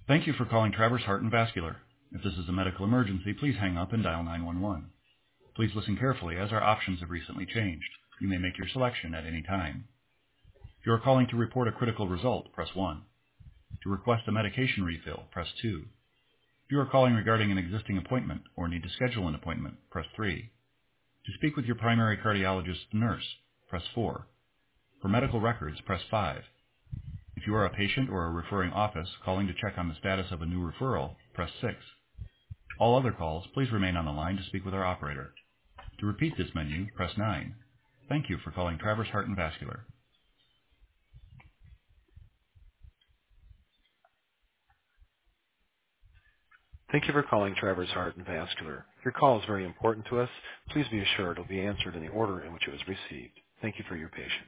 Thank you for calling Travers Heart and Vascular. If this is a medical emergency, please hang up and dial 911. Please listen carefully as our options have recently changed. You may make your selection at any time. If you are calling to report a critical result, press 1. To request a medication refill, press 2. If you are calling regarding an existing appointment or need to schedule an appointment, press 3. To speak with your primary cardiologist nurse, press 4. For medical records, press 5. If you are a patient or a referring office calling to check on the status of a new referral, press 6. All other calls, please remain on the line to speak with our operator. To repeat this menu, press 9. Thank you for calling Travers Heart and Vascular. Thank you for calling Travers Heart and Vascular. Your call is very important to us. Please be assured it will be answered in the order in which it was received. Thank you for your patience.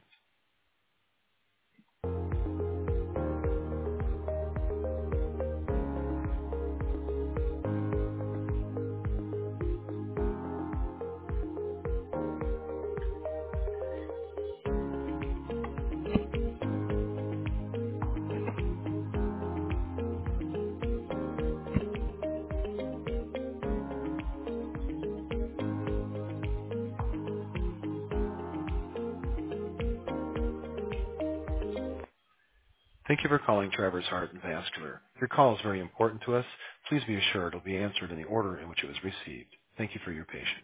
Thank you for calling Travers Heart and Vascular. Your call is very important to us. Please be assured it will be answered in the order in which it was received. Thank you for your patience.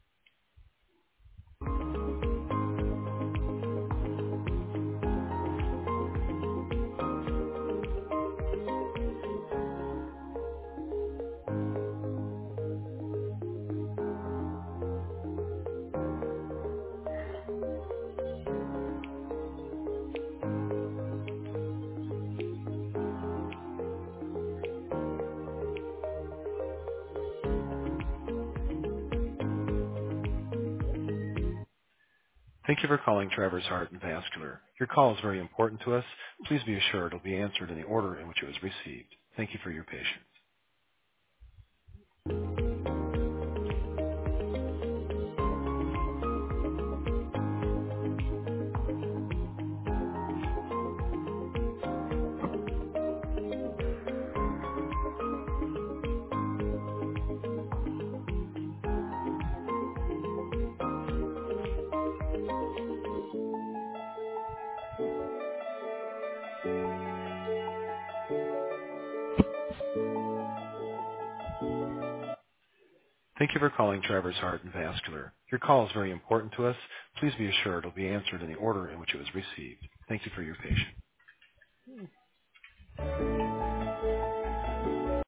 Thank you for calling Travers Heart and Vascular. Your call is very important to us. Please be assured it will be answered in the order in which it was received. Thank you for your patience. Thank you for calling Travers Heart and Vascular. Your call is very important to us. Please be assured it will be answered in the order in which it was received. Thank you for your patience.